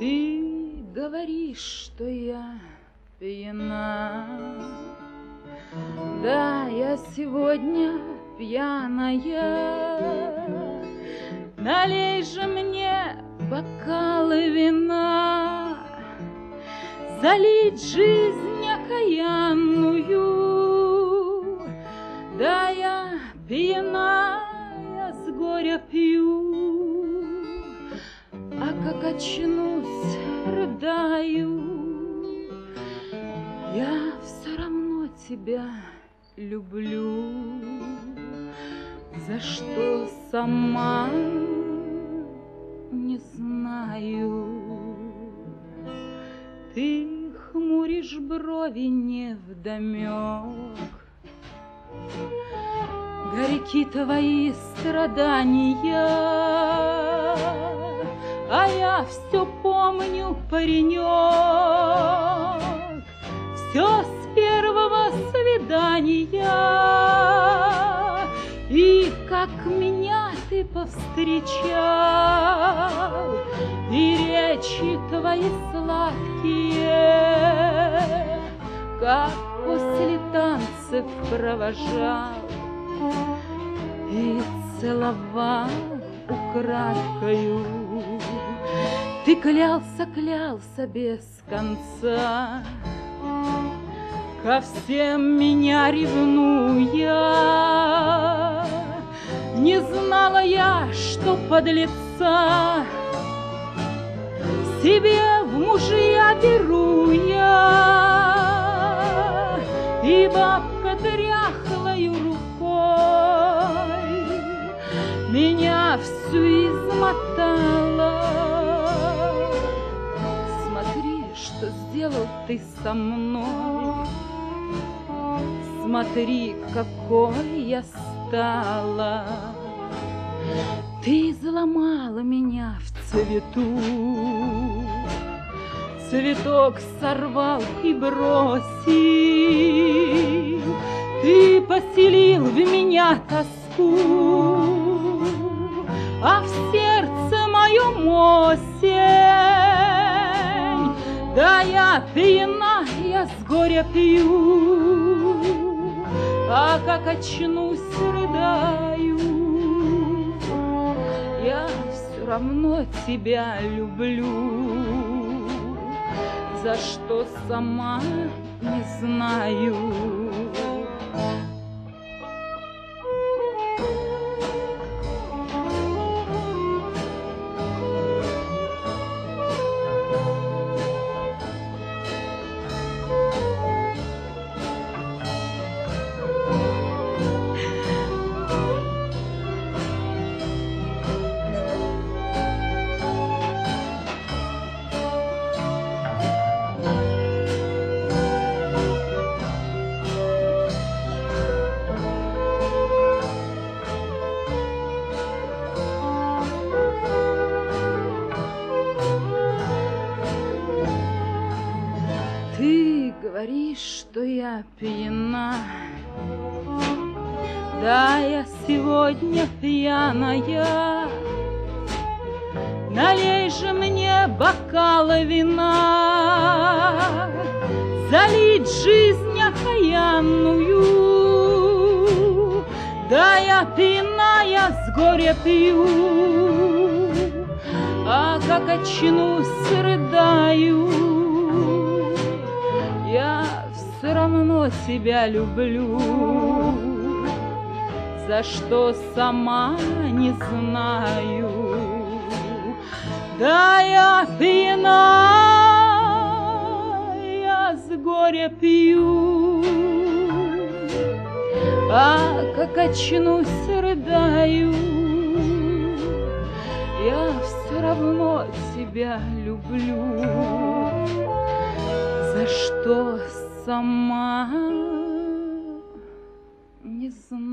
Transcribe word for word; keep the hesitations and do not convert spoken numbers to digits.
Ты говоришь, что я пьяна. Да, я сегодня пьяная. Налей же мне бокалы вина, залить жизнь окаянную. Да, я пьяная, с горя пью, а как очнусь, рыдаю. Я все равно тебя люблю, за что сама не знаю. Ты хмуришь брови невдомек, горьки твои страдания, а я все помню, паренек, все с первого свидания. И как меня ты повстречал, и речи твои сладкие, как после танцев провожал и целовал украдкою. Ты клялся, клялся без конца, ко всем меня ревнуя. Не знала я, что подлеца себе в мужья беру я, и бабка дряхлою рукой меня всю измотала. Смотри, что сделал ты со мной, смотри, какой я стала. Ты изломала меня в цвету, цветок сорвал и бросил. Ты поселил в меня тоску, а в сердце моем осень. Да, я пьяна, я с горя пью, а как очнусь, рыдаю. Я все равно тебя люблю, за что сама не знаю. Ты говоришь, что я пьяна. Да, я сегодня пьяная. Налей же мне бокалы вина, залить жизнь окаянную. Да, я пьяная, с горя пью, а как очнусь, рыдаю. Я все равно тебя люблю, за что сама не знаю. Да, я пьяна, я с горя пью, а как очнусь, рыдаю. Я все равно тебя люблю, за что сама не знаю.